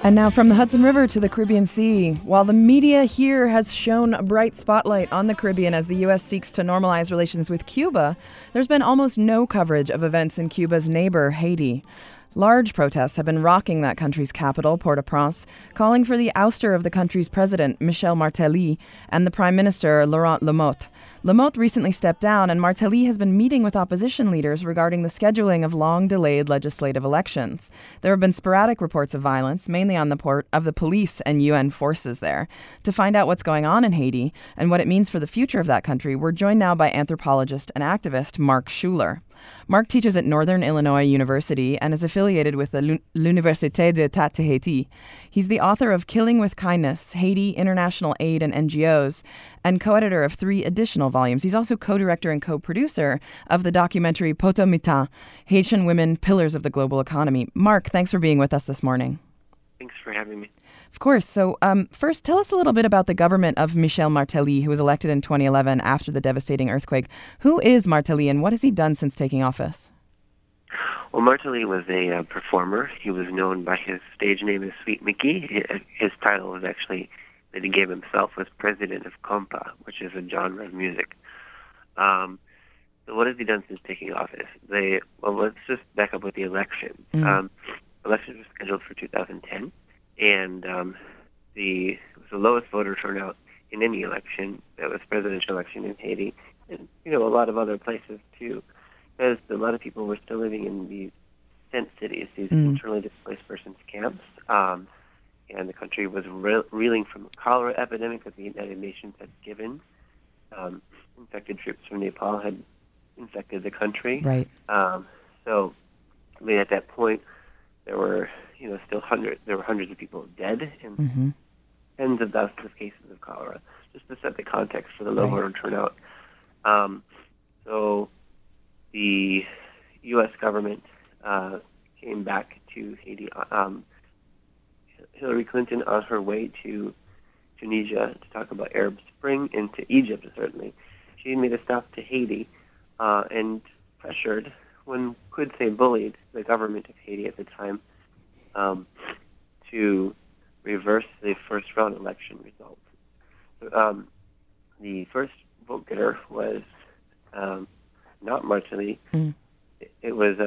And now from the Hudson River to the Caribbean Sea. While the media here has shone a bright spotlight on the Caribbean as the U.S. seeks to normalize relations with Cuba, there's been almost no coverage of events in Cuba's neighbor, Haiti. Large protests have been rocking that country's capital, Port-au-Prince, calling for the ouster of the country's president, Michel Martelly, and the prime minister, Laurent Lamothe. Lamothe recently stepped down, and Martelly has been meeting with opposition leaders regarding the scheduling of long-delayed legislative elections. There have been sporadic reports of violence, mainly on the part of the police and UN forces there. To find out what's going on in Haiti and what it means for the future of that country, we're joined now by anthropologist and activist Mark Schuler. Mark teaches at Northern Illinois University and is affiliated with the l'Université d'État de Haiti. He's the author of Killing with Kindness, Haiti, International Aid and NGOs, and co-editor of 3 additional volumes. He's also co-director and co-producer of the documentary Potomitan, Haitian Women, Pillars of the Global Economy. Mark, thanks for being with us this morning. Thanks for having me. Of course. So first, tell us a little bit about the government of Michel Martelly, who was elected in 2011 after the devastating earthquake. Who is Martelly and what has he done since taking office? Well, Martelly was a performer. He was known by his stage name as Sweet Mickey. His title was actually that he gave himself was president of compa, which is a genre of music. So what has he done since taking office? Let's just back up with the election. Elections were scheduled for 2010. And it was the lowest voter turnout in any election that was presidential election in Haiti, and a lot of other places too, because a lot of people were still living in these tent cities, these internally displaced persons camps, and the country was reeling from a cholera epidemic that the United Nations had given. Infected troops from Nepal had infected the country. Right. So, at that point, there were hundreds of people dead and tens of thousands of cases of cholera, just to set the context for the low voter turnout. So the U.S. government came back to Haiti. Hillary Clinton, on her way to Tunisia to talk about Arab Spring, and to Egypt, certainly, she made a stop to Haiti and pressured, one could say bullied, the government of Haiti at the time to reverse the first round election results. The first vote getter was not Martelly. It was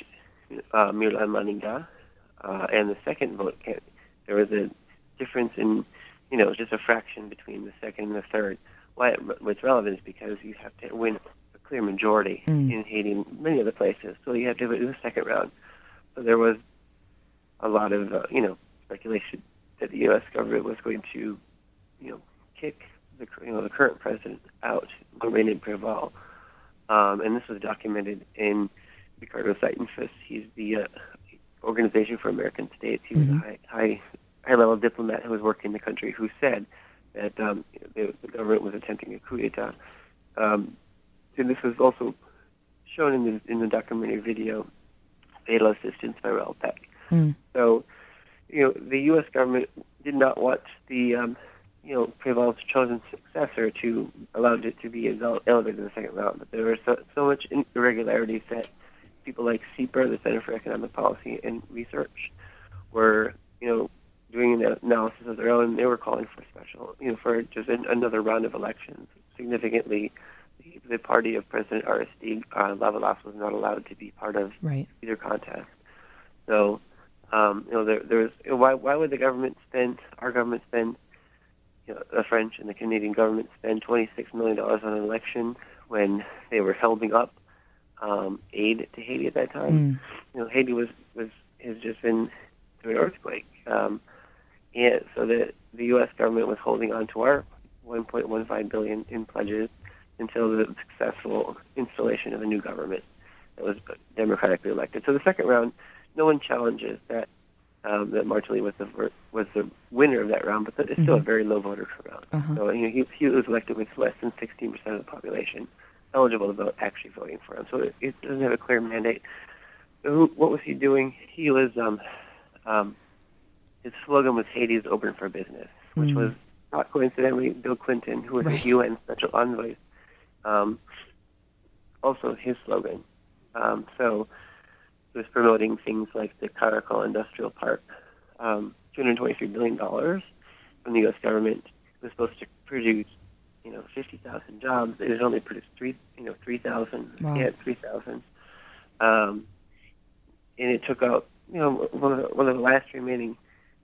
Mirla Maninga. And the second vote, there was a difference in, just a fraction between the second and the third. What's relevant is because you have to win a clear majority in Haiti and many other places. So you have to do the second round. So there was a lot of, speculation that the U.S. government was going to, kick the current president out, Laurent Preval. And this was documented in Ricardo Seitenfus. He's the Organization for American States. He was a high-level diplomat who was working in the country, who said that the government was attempting a coup d'etat. And this was also shown in the documentary video, Fatal Assistance by Raoul Peck. So, the U.S. government did not want the, Preval's chosen successor to allow it to be elevated in the second round. But there were so much irregularities that people like CEPR, the Center for Economic Policy and Research, were, doing an analysis of their own. They were calling for for just another round of elections. Significantly, the party of President Aristide Lavalas was not allowed to be part of either contest. So, there was, why would our government spend, the French and the Canadian government spend $26 million on an election when they were holding up aid to Haiti at that time? Haiti has just been through an earthquake, and so the U.S. government was holding on to our $1.15 billion in pledges until the successful installation of a new government that was democratically elected. So the second round, no one challenges that Martelly was the winner of that round, but it's still a very low voter turnout. So he was elected with less than 16% of the population eligible to vote actually voting for him. So it doesn't have a clear mandate. So what was he doing? He was his slogan was "Haiti is open for business," which was not coincidentally Bill Clinton, who was the UN Special Envoy, also his slogan. So It was promoting things like the Caracol Industrial Park $223 billion from the U.S. government. It was supposed to produce 50,000 jobs. It has only produced 3,000. Wow. Yeah, 3,000. And it took out one of the last remaining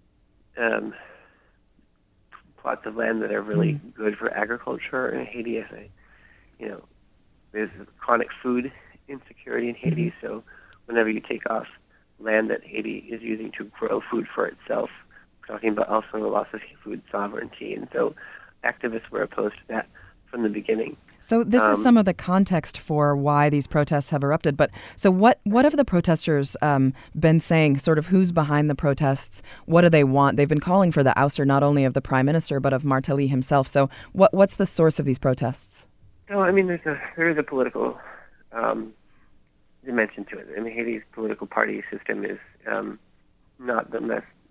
plots of land that are really good for agriculture in Haiti. There's chronic food insecurity in Haiti, so whenever you take off land that Haiti is using to grow food for itself, we're talking about also the loss of food sovereignty. And so activists were opposed to that from the beginning. So this is some of the context for why these protests have erupted. But so what have the protesters been saying? Sort of who's behind the protests? What do they want? They've been calling for the ouster not only of the prime minister but of Martelly himself. So what's the source of these protests? No, I mean there is a political dimension to it. I mean, Haiti's political party system is not the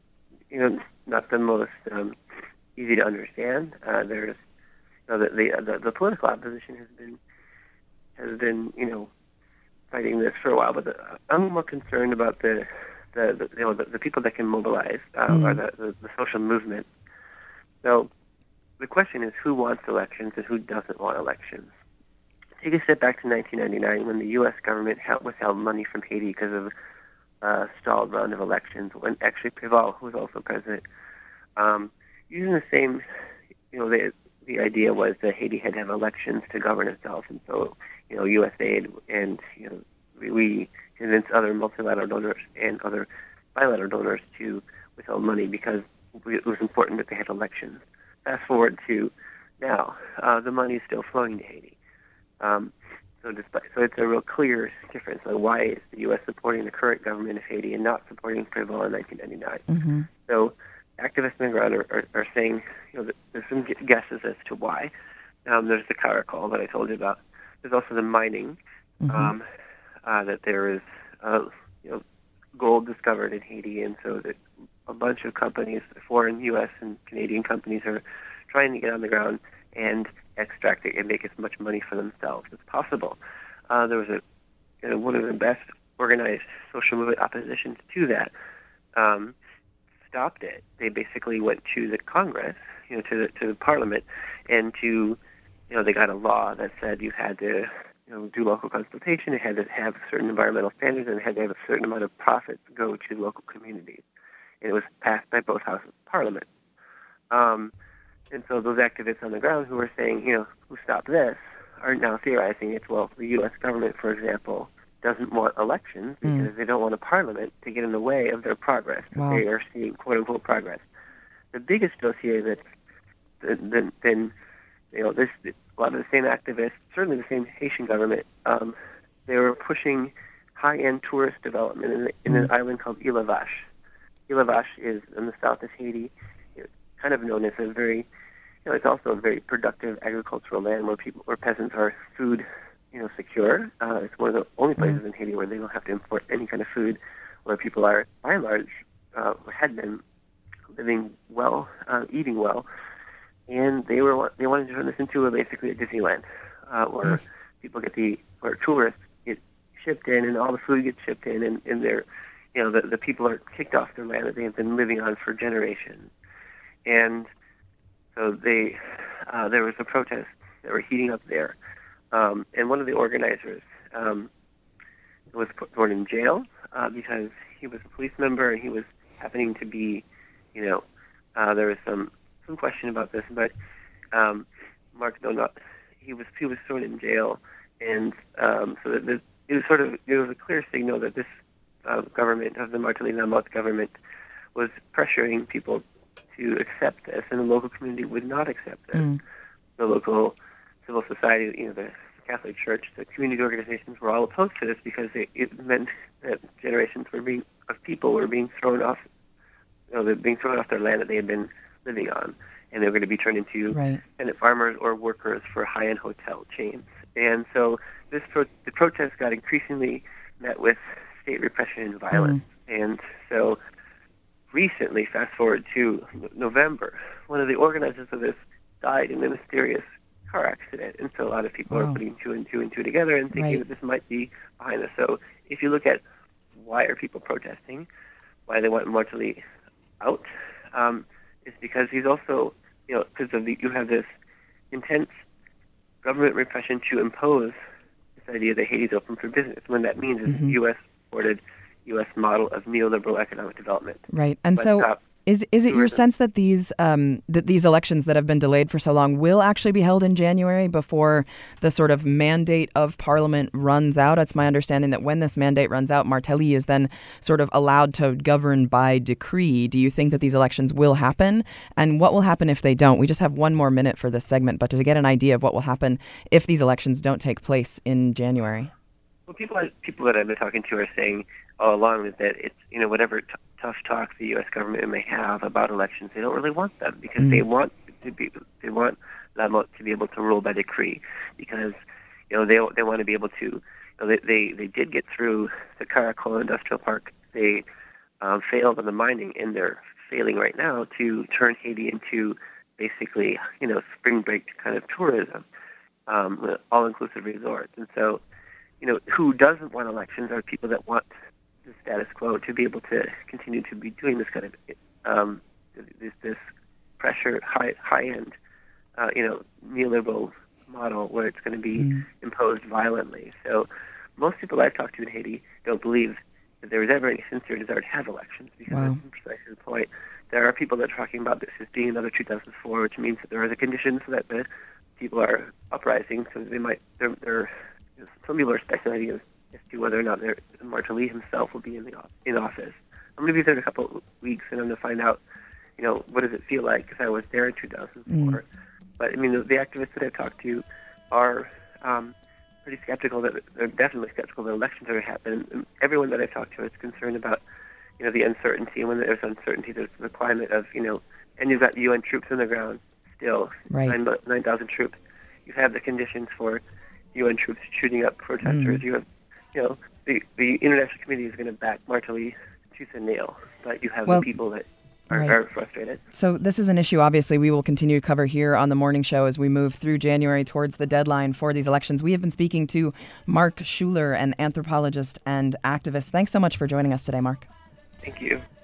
most easy to understand. There's the political opposition has been fighting this for a while, but I'm more concerned about the people that can mobilize or the social movement. So the question is who wants elections and who doesn't want elections. Take a step back to 1999 when the U.S. government withheld money from Haiti because of a stalled round of elections when actually Préval, who was also president, using the same, the idea was that Haiti had to have elections to govern itself, and so U.S. aid and we convinced other multilateral donors and other bilateral donors to withhold money because it was important that they had elections. Fast forward to now, the money is still flowing to Haiti. So it's a real clear difference. Like why is the U.S. supporting the current government of Haiti and not supporting Préval in 1999? So activists on the ground are saying, there's some guesses as to why. There's the Caracol that I told you about. There's also the mining, that there is, gold discovered in Haiti, and so that a bunch of companies, foreign U.S. and Canadian companies, are trying to get on the ground and extract it and make as much money for themselves as possible. There was one of the best organized social movement oppositions to that stopped it. They basically went to the Congress, to the Parliament, and they got a law that said you had to do local consultation, it had to have certain environmental standards, and it had to have a certain amount of profits go to local communities. And it was passed by both houses of Parliament. And so those activists on the ground who were saying, who stopped this, are now theorizing it's, well, the U.S. government, for example, doesn't want elections because they don't want a parliament to get in the way of their progress. Wow. They are seeing quote-unquote progress. The biggest dossier that's been, a lot of the same activists, certainly the same Haitian government, they were pushing high-end tourist development in an island called Île aux Vaches. Île aux Vaches is in the south of Haiti. It's kind of known as a very, it's also a very productive agricultural land where peasants are food, secure. It's one of the only places in Haiti where they don't have to import any kind of food, where people are, by and large, had been living well, eating well, and they wanted to turn this into basically a Disneyland, where people where tourists get shipped in, and all the food gets shipped in, and they're, the people are kicked off their land that they have been living on for generations, and so there was a protest that were heating up there. And one of the organizers was put in jail because he was a police member and he was happening to be, there was some question about this, but Mark Donat, he was thrown in jail, and so that it was a clear signal that this government of the Martelly Lamotte government was pressuring people to accept this, and the local community would not accept this. The local civil society, the Catholic Church, the community organizations were all opposed to this because it meant that generations of people were being thrown off, being thrown off their land that they had been living on, and they were going to be turned into independent farmers or workers for high-end hotel chains. And so the protests got increasingly met with state repression and violence. And so recently, fast forward to November, one of the organizers of this died in a mysterious car accident, and so a lot of people are putting two and two together and thinking that this might be behind this. So if you look at why are people protesting, why they want Martelly out is because he's also, because you have this intense government repression to impose this idea that Haiti's open for business, when that means is U.S.-supported, U.S. model of neoliberal economic development. Right. And so is it your sense that these elections that have been delayed for so long will actually be held in January before the sort of mandate of Parliament runs out? It's my understanding that when this mandate runs out, Martelly is then sort of allowed to govern by decree. Do you think that these elections will happen? And what will happen if they don't? We just have one more minute for this segment, but to get an idea of what will happen if these elections don't take place in January. Well, people that I've been talking to are saying all along is that it's, whatever tough talks the U.S. government may have about elections, they don't really want them because they want Lamotte to be able to rule by decree, because they want to be able to. They did get through the Caracol Industrial Park. They failed on the mining, and they're failing right now to turn Haiti into basically spring break kind of tourism, all-inclusive resorts. And so, who doesn't want elections are people that want the status quo to be able to continue to be doing this kind of this pressure high-end neoliberal model where it's going to be imposed violently. So most people I've talked to in Haiti don't believe that there was ever any sincere desire to have elections, because precisely the point, there are people that are talking about this as being another 2004, which means that there are the conditions so that the people are uprising, so they might some people are speculating as to whether or not Martelly himself will be in office. I'm going to be there in a couple of weeks, and I'm going to find out, what does it feel like, because I was there in 2004. But, the activists that I've talked to are pretty skeptical they're definitely skeptical that elections are going to happen. And everyone that I've talked to is concerned about, the uncertainty. And when there's uncertainty, there's the climate of, and you've got UN troops on the ground still, 9,000 troops. You have the conditions for UN troops shooting up protesters. You have, the international community is going to back Martelly tooth and nail, but you have the people that are frustrated. So this is an issue, obviously, we will continue to cover here on The Morning Show as we move through January towards the deadline for these elections. We have been speaking to Mark Schuler, an anthropologist and activist. Thanks so much for joining us today, Mark. Thank you.